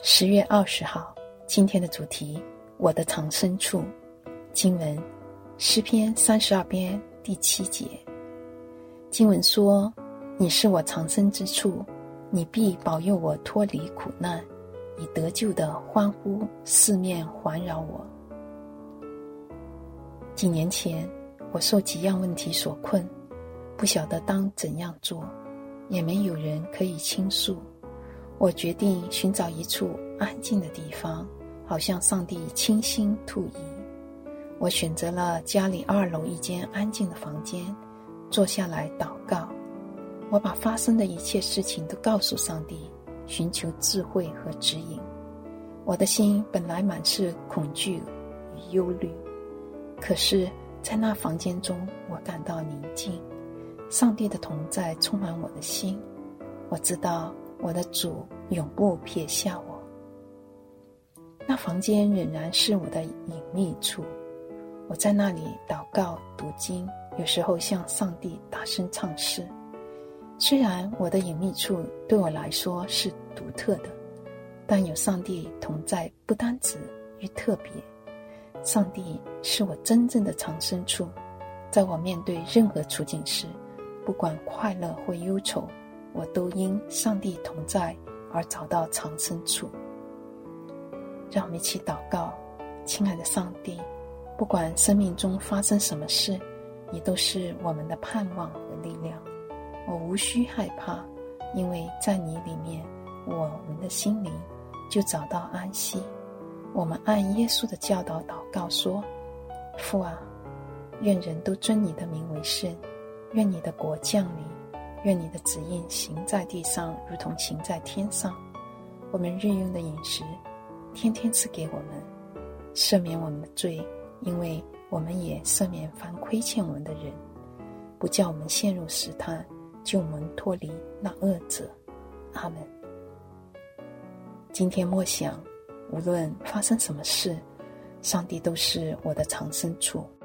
10月20号，今天的主题，我的藏身处。经文，诗篇32篇第7节。经文说，你是我藏身之处，你必保佑我脱离苦难，以得救的欢呼四面环绕我。几年前，我受几样问题所困，不晓得当怎样做，也没有人可以倾诉。我决定寻找一处安静的地方，好向上帝倾心吐意。我选择了家里2楼一间安静的房间，坐下来祷告。我把发生的一切事情都告诉上帝，寻求智慧和指引。我的心本来满是恐惧与忧虑，可是在那房间中，我感到宁静，上帝的同在充满我的心。我知道我的主永不撇下我。那房间仍然是我的隐秘处，我在那里祷告读经，有时候向上帝大声唱诗。虽然我的隐秘处对我来说是独特的，但有上帝同在不单止与特别。上帝是我真正的藏身处，在我面对任何处境时，不管快乐或忧愁，我都因上帝同在而找到藏身处。让我们一起祷告。亲爱的上帝，不管生命中发生什么事，你都是我们的盼望和力量。我无需害怕，因为在你里面，我们的心灵就找到安息。我们按耶稣的教导祷告说，父啊，愿人都尊你的名为圣，愿你的国降临，愿你的旨意行在地上如同行在天上。我们日用的饮食天天赐给我们，赦免我们的罪，因为我们也赦免凡亏欠我们的人，不叫我们陷入试探，救我们脱离那恶者。阿们。今天默想，无论发生什么事，上帝都是我的藏身处。